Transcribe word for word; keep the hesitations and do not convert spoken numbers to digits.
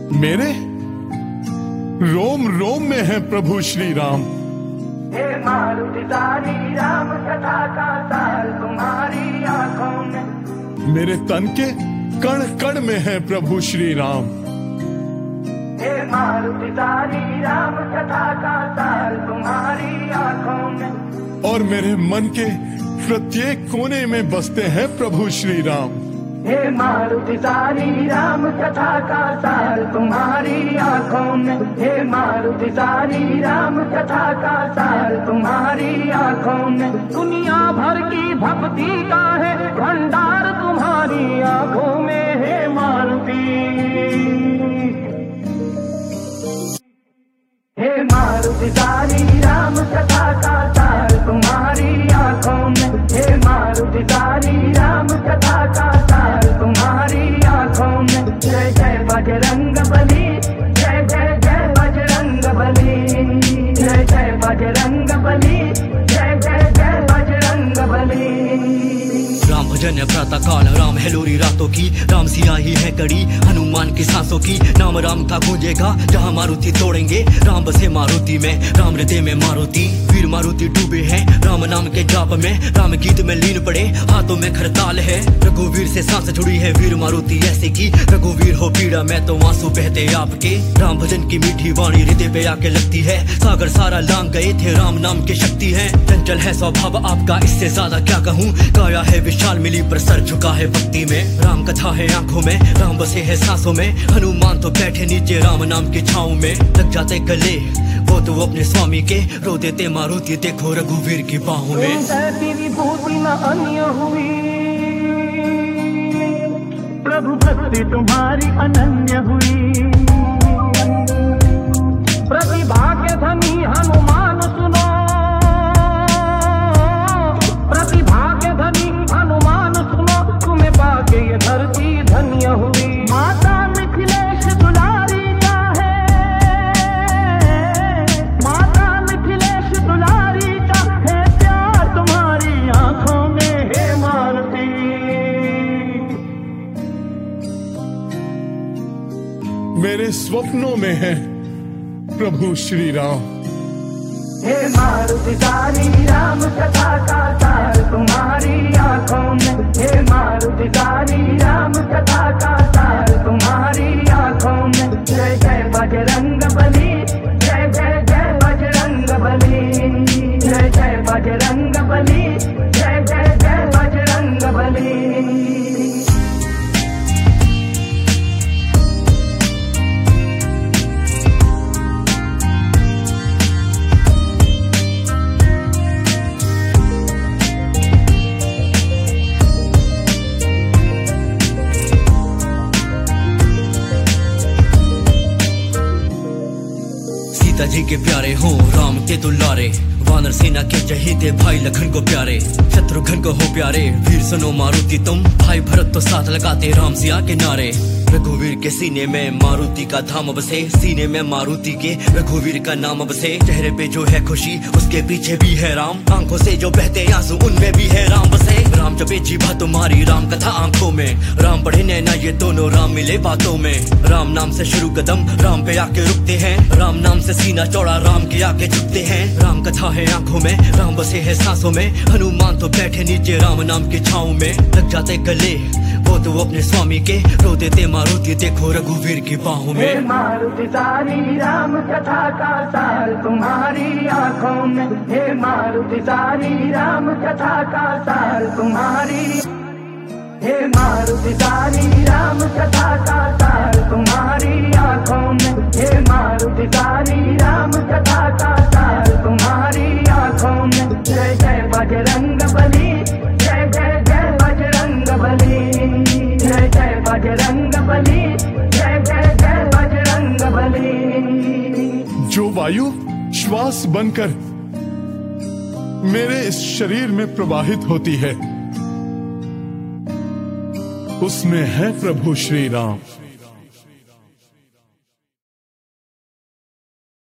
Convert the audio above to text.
मेरे रोम रोम में है प्रभु श्री राम। हे मारुति तारी राम कथा का सार तुम्हारी आंखों में। मेरे तन के कण कण में है प्रभु श्री राम। हे मारुति तारी राम कथा का सार तुम्हारी आंखों में। और मेरे मन के प्रत्येक कोने में बसते हैं प्रभु श्री राम। हे मारुति तारी राम कथा का सार तुम्हारी आंखों में। हे मारुति तारी राम कथा का सार तुम्हारी आंखों में। दुनिया भर की भक्ति का है भंडार तुम्हारी आंखों में। हे मारुति, हे मारुति तारी राम कथा का सार तुम्हारी आंखों में। हे मारुति तारी राम कथा का सार तुम्हारी आंखों में। जय जय बजरंग बली, जय जय जय बजरंग बली, जय जय बजरंग बली, जय जय जय बजरंग बली। राम भजन प्रातः काल, राम है लोरी रातों की, राम सियाही है कड़ी हनुमान की सांसों की। नाम राम का गूंजेगा जहाँ मारुति तोड़ेंगे, राम बसे मारुति में, राम हृदय में मारुति। वीर मारुति डूबे हैं राम नाम के जाप में, राम गीत में लीन पड़े हाथों में खरताल है। रघुवीर से सांस जुड़ी है वीर मारुति ऐसे की, रघुवीर हो पीड़ा मैं तो आंसू बहते आपके। राम भजन की मीठी वाणी हृदय पे आके लगती है, सागर सारा लांग गए थे राम नाम की शक्ति है। चंचल है स्वभाव आपका इससे ज्यादा क्या कहूँ, काया है विशाल मिली पर सर झुका है भक्ति में। राम कथा है आंखों में, राम बसे है सांसों में, हनुमान तो बैठे नीचे राम नाम की छाँव में। लग जाते गले वो तो अपने स्वामी के, रो देते मारुति देखो रघुवीर की बाहों में। अन्य हुई प्रभु भक्ति तुम्हारी अनन्य हुई। प्रतिभा के धनी हनुमान सुनो, प्रतिभा के धनी हनुमान सुनो, तुम्हें पाके ये धरती धन्य हुई। माता मिथिलेश दुलारी का है, माता मिथिलेश दुलारी का है प्यार तुम्हारी आंखों में। हे मारुति, मेरे स्वप्नों में है प्रभु श्री राम। हे मारुति तारी राम कथा का सार तुम्हारी आंखों में। हे मारुति तारी राम कथा का सार तुम्हारी आंखों में। जय जय बजरंग बली, जय जय जय बजरंग बली, जय जय बजरंग बली, जय जय जय बजरंग बली। सीता जी के प्यारे हो राम के दुलारे, वानर सेना के चहेते भाई लखन को प्यारे, शत्रुघ्न को हो प्यारे वीर सुनो मारुति तुम। भाई भरत तो साथ लगाते राम सिया के नारे। रघुवीर के सीने में मारुति का धाम बसे, सीने में मारुति के रघुवीर का नाम बसे। चेहरे पे जो है खुशी उसके पीछे भी है राम, आंखों से जो बहते आंसू उनमें भी है राम बसे। राम जपे जीभा तुम्हारी राम कथा आंखों में, राम पढ़े नैना ये दोनों राम मिले बातों में। राम नाम से शुरू कदम राम पे आके रुकते हैं, राम नाम से सीना चौड़ा राम के आके झुकते हैं। राम कथा है आंखों में, राम बसे है सांसों में, हनुमान तो बैठे नीचे राम नाम की छाँव में। लग जाते गले वो तो अपने स्वामी के, रो देते मारुति देखो रघुवीर की बाहों में। हे मारुति तारी राम कथा का सार तुम्हारी आंखों में। हे मारुति तारी राम कथा का सार तुम्हारी, हे मारुति तारी राम कथा का सार तुम्हारी आंखों में। हे मारुति तारी राम कथा का सार तुम्हारी आंखों में। जय जय बजरंग बली, जय जय जय बजरंग बली, जय जय बजरंग बली, जय जय जय बजरंग बली। जो वायु श्वास बनकर मेरे इस शरीर में प्रवाहित होती है, उसमें है प्रभु श्री राम।